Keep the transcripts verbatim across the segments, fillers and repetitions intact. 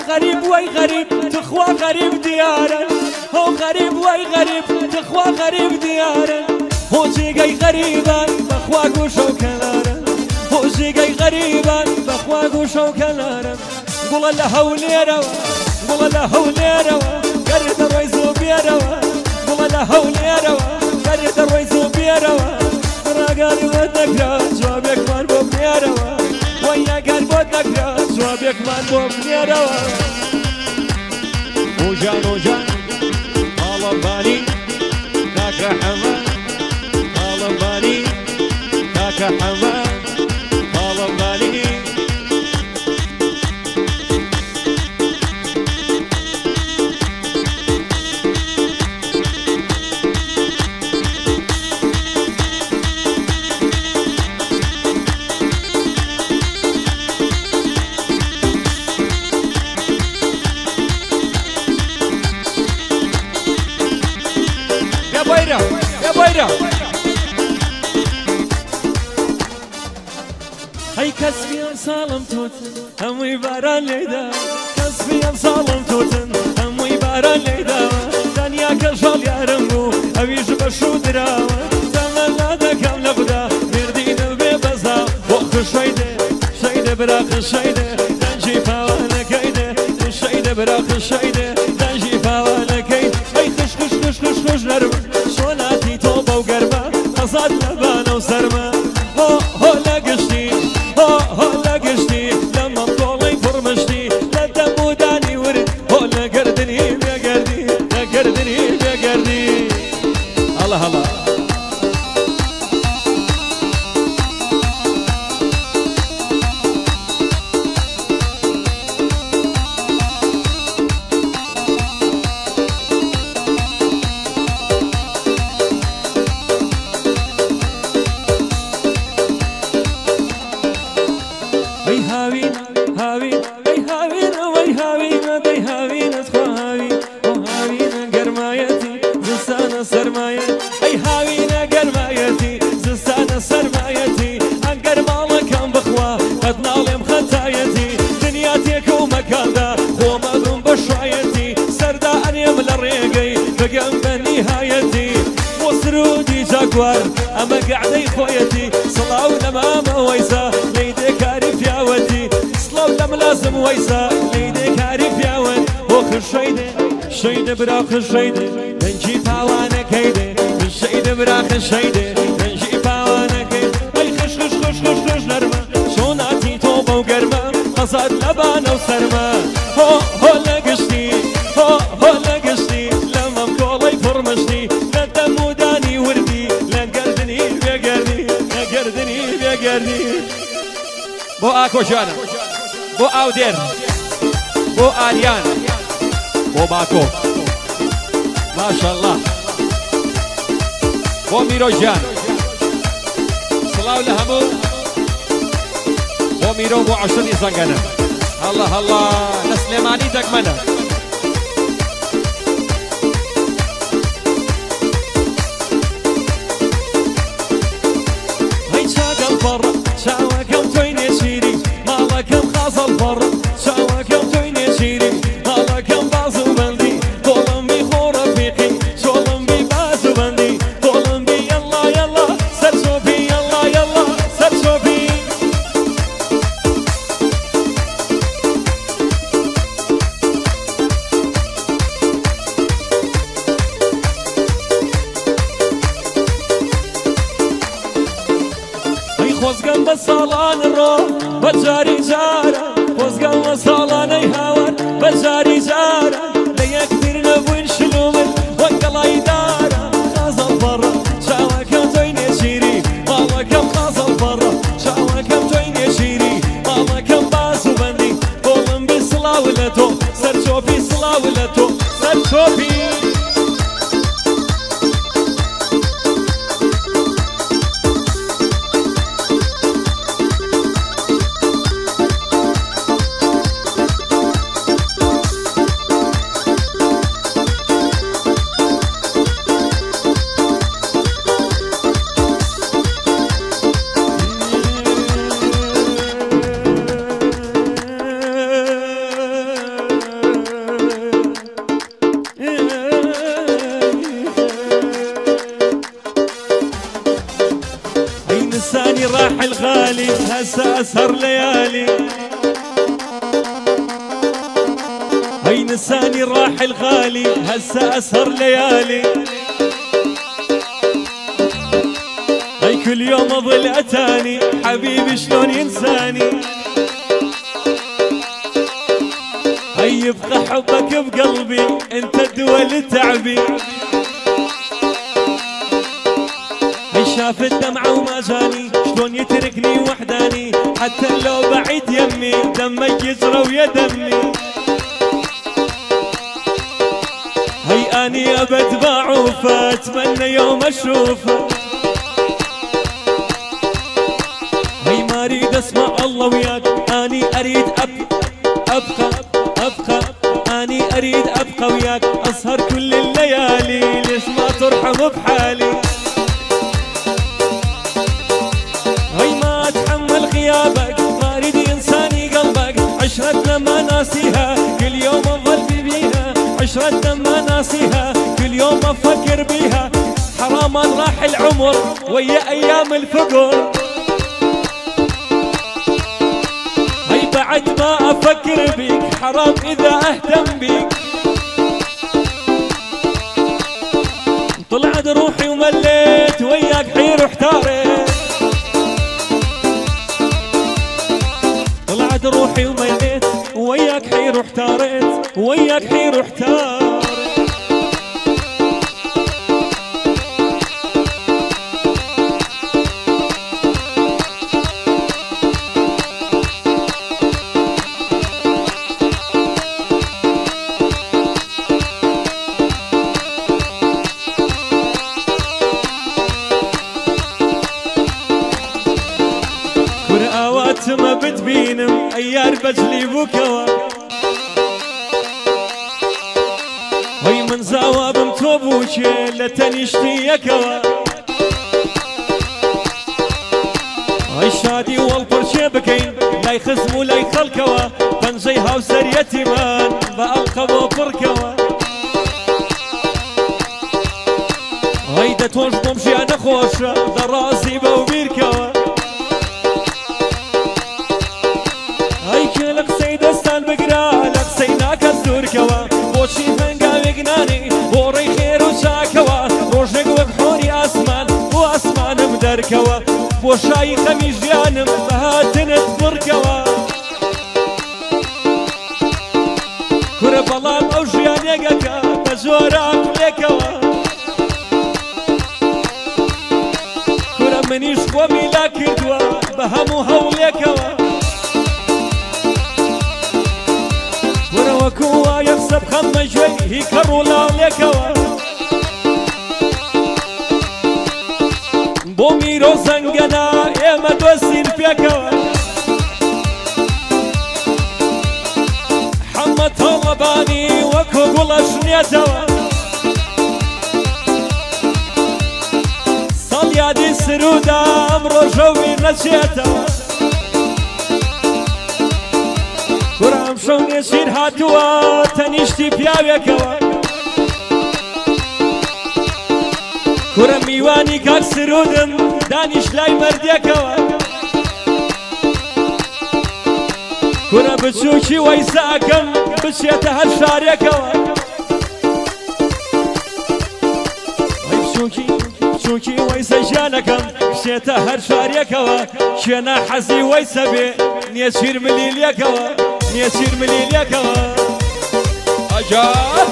غريب وي غريب تخوى غريب ديارا هو غريب وي غريب تخوى غريب ديارا هو جيجي غريبا بخوى قوشو كلارا هو جيجي غريبا بخوى قوشو كلارا قول الله وليرا قول الله وليرا قرد الرئيسو بيرا قول الله وليرا قرد الرئيسو بيرا راقاري ودكرا جوابك من بوبنيرا ويا قلب ودكرا جوابك من بوبنيرا وجان وجان طالباني كاكا حما طالباني كاكا حما طالباني يا بيرا هاي كسبي صالم توتن همي باران ليدا كسبي صالم توتن همي باران ليدا دنيا كشال يا رمو أبيش بشو دراوة تمنى دكام لبدا مردين البيبزا وقت شيدة شيدة براق شيدة دنجي فاوانا كيدة شيدة براق شيدة دنجي فاوانا كيدة هاي خش خش خش خش خش نرم شولاتي توبة وقربة قصاد لبانة وسرمة هو هو لقشتي هو هو لقشتي لما بطولي فرمشتي لدم وداني ورد هو لقردني يا قردي لقردني يا قردي الله الله أما قاعدة خويتي صلاو لما ويسا ليدك عارف يا ودي صلاو لما لازم ويسا ليدك عارف يا ودي وخر شيدة شيدة براخ شيدة ننجي فاوانا كيدة شيدة براخ شيدة ننجي فاوانا كيدة أي خش خش خش خش خش نرمى شوناتي توبة وقرمى قصد لبانة وسرمى هو هو لقشتي هو هو لقشتي لما مقولي فرمشتي لدم وداني وردي بو آكو جانا بو آودير بو آريان بو باكو ما شاء الله بو ميرو جان صلاو لهمو بو ميرو بو عشرين زنقنا الله الله نسلماني دقمنا شاوكم تويني شيري مالكم خاص الفر شاوكم تويني شيري مالكم بازو بندي طولم بي خور رفيقي شولم بي بازو بندي طولم بي يلا يلا سر شوفي يلا يلا سر شوفي خوزگم بسالان رو بجاری جارا خوزگم بسالان هوار بجاری جارا لیک دیر نبود شلومن وقلای دارا خازم برا شاوکم توی نشیری مالکم خازم برا شاوکم توی نشیری مالکم بازو بندی قولم بی صلاولتو سر چوبی صلاولتو سر چوبی نساني راح الغالي هسه أسهر ليالي هاي نساني راح الغالي هسه أسهر ليالي هاي كل يوم أظل أتاني حبيبي شلون ينساني هاي يبقى حبك بقلبي انت الدول تعبي هاي شاف الدمعة وما جاني شلون يتركني وحداني حتى لو بعيد يمي دمك يجرى ويا دمي هاي اني ابد بعوفه اتمنى يوم اشوفه هاي ما اريد اسمع الله وياك اني اريد أب ابقى ابقى اني اريد ابقى وياك اسهر كل الليالي ليش ما ترحم بحالي هاي ما اتحمل غيابك ما اريد ينساني قلبك عشرتنا ما ناسيها كل يوم اظل بيها عشرتنا ما ناسيها كل يوم افكر بيها حرام راح العمر ويا ايام الفقر هاي بعد ما افكر بيك حرام اذا اهتم بيك طلعت روحي ومليت وياك حير واحتاريت طلعت روحي ومليت وياك حير واحتاريت وياك حير واحتاريت ما بتبينم ايار بجلي بوكوا هاي من زواب متوبوشي لتنشتي يكوا هاي شادي والبرشي بكين لا يخزمو لا يخلكوا بنجيها وسريتي مان بألقبو بركوا هاي دا توش بمشي انا خوشة درازي بوبيركوا دستان بقرا لقسيناك الزور كوا بوشي فنقا بقناني بوري خير وشاكوا روشك وبحوري اسمان واسمان مدر كوا بوشاي خميش جانم بهاتن تمر كوا كورا بلام او جيان يقاكا بجوراك ليكوا كورا منيش قومي لا كردوا بهمو هوليكوا وكوا يكسب خم جوي هي كرولا ليكوا بوميرو زنقنا ايما دوسين فيكوا حمد طلباني وكو قولا شنيتوا صليادي سرودا امرو جوي نسيتوا كرام شون يشير هاتوا تنشتي بياويكوا كرام ميواني كاك سرودم دانش لاي مرديكوا كرام بتشوشي ويساكم بشيتها الشاريكوا بتشوشي بتشوشي ويسجانكم بشيتها الشاريكوا شنا حزي ويسبي نيشير مليليكوا نيسير مليل يا كوا أجاب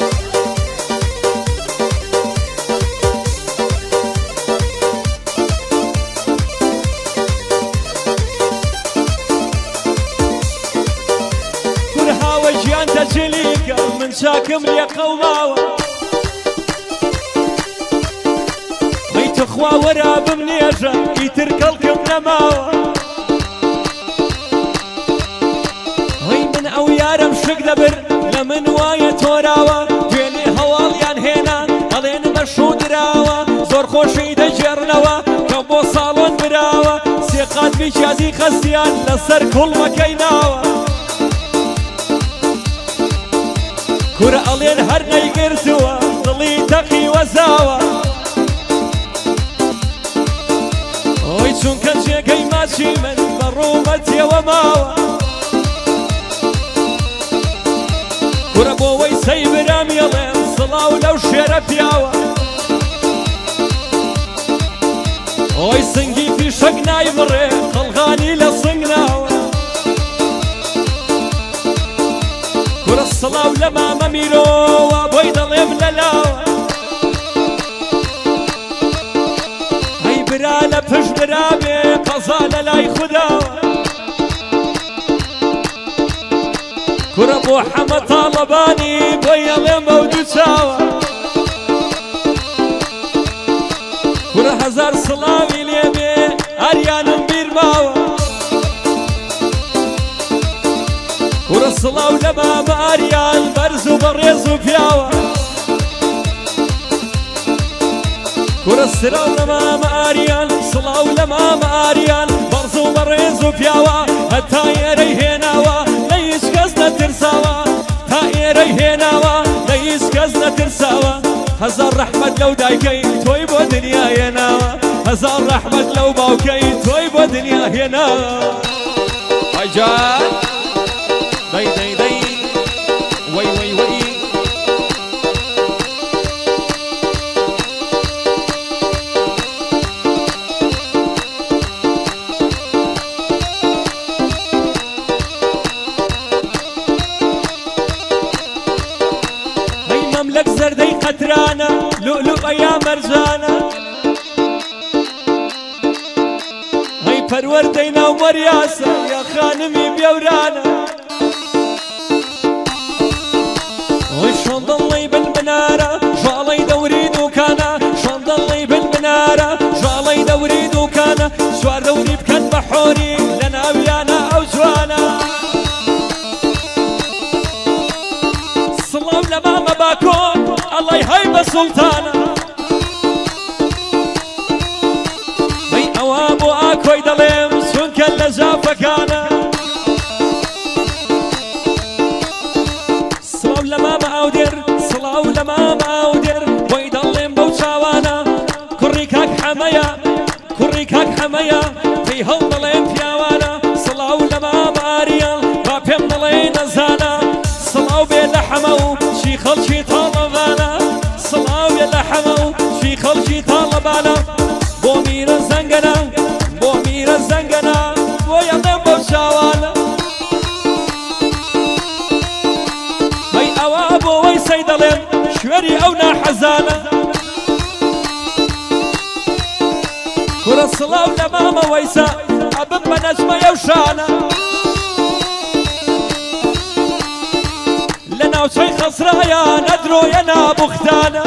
كلها وجيان تجليك من شاكم لي قوماوة بيت اخوا وراب منيجة يتركلكم نماوة او يارم شق دبر لمن وايا توراوا جيني هواليان هينا الين مشو دراوا زور خوشي دجرنوا كبو صالون براوا سيقات بيشازي خسيان لسر كل مكيناوا كرة الين هرنا يقرتوا ضلي تقي وزاوا ئۆی چونکە جێگەی ماچی من بە ڕوومەتیەوە ماوە کورە بۆەوەی سەی برامێڵێن سڵاو لەو شێرە پیاوە ئۆی سنگی فیشەک نایبڕێ قەڵغانی لە سنگ ناوە کورە سڵاو لە مامە میرۆوە بۆی دەڵێم لەلاوە ئەی برا لە پشت برابێ قەزا لە لای خوداوە کورە بۆ حەمە تاڵەبانی بۆی ئەڵێم ئەو دوو چاوە کورە هەزار سڵاوی لێبێ ئاریانم بیر ماوە کورە سڵاو لە مامە ئاریان بەرز و بەڕێز و پیاوە کورە سراو لە مامە ئاریان سڵاو لە مامە ئاریان بەرز و بەڕێز و پیاوە هەتا ئێرەی هێناوە لە هیچ کەس نەترساوە تا ئێرەی هێناوە لە هیچ کەس نەترساوە هەزار ڕەحمەت لەو دایکەی تۆی بۆ دنیا هێناوە هەزار ڕەحمەت لەو باوکەی تۆی بۆ دنیا هێناوە ئای جان دەی دەی دەی وەی وەی وەی مەملەک زەردەی قەترانە لؤلؤە یا مەرجانە هەی پەروەردەی ناو مەریاسە یا خانمی بێورانە ئۆی شۆن دڵی بنبنارە ژاڵەی دەوری دووکانە شۆن دڵی بنبنارە ژاڵەی دەوری دووکانە سوار دەوری بکەن بە حۆری لە ناویانە ئەو جوانە سڵاو لە مامە باکۆن ئەڵی هەی بە سوڵتانە بەی ئەوە بۆ ئاکۆی دەڵێم چونکە لە جافەکانە سڵاو لە مامە ئاودێر سڵاو لە مامە ئاودێر بۆی دەڵێم بەو چاوانە کوڕی کاک حەمەیە کوڕی کاک حەمەیە پێی هەڵ دەڵێم پیاوانە سڵاو لە مامە ئاریان با پێم دەڵێ نەزانە سڵاو بێ لە حەمە و چی خەڵکی تاڵەبانە سڵاو بێ لە حەمە و چی خەڵکی تاڵەبانە بۆ میرە زەنگەنە بۆ میرە زەنگەنە بۆ یەڵێم بەو چاوانە هەی ئەوە بۆەوەی سەی دەڵێم شوێری ئەو ناحەزانە کورە سڵاو لە مامە وەیسە ئەبم بە نەجمە ئەو شانە لە ناوچەی خەسرایە نەدرۆیە نابوختانە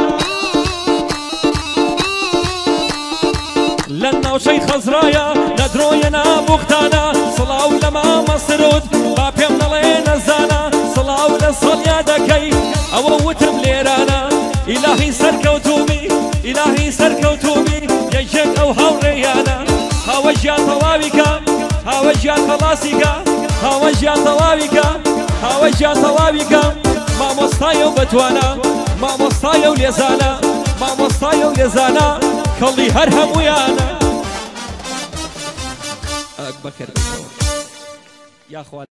لە ناوچەی خەزرایە نەدرۆیە نابوختانە سڵاو لە مامە سرود با پێم دەڵێ نەزانە سڵاو لە سەڵیا دەکەی ئەوە وتم لێرانە ئیلاهی سەرکەوتومی ئیلاهی سەرکەوتومی یەکێک ئەو هاوڕێیانە هاوە ژیان تەواویکە هاوە ژیان خەڵاسیکە هاوە ژیان تەواویکە هاوە ژیان تەواویکە مامۆستایە و بەتوانە مامۆستایە و لێزانە مامۆستایە و لێزانە کەڵی هەر هەموویانە ئەک بەکەر یاخوا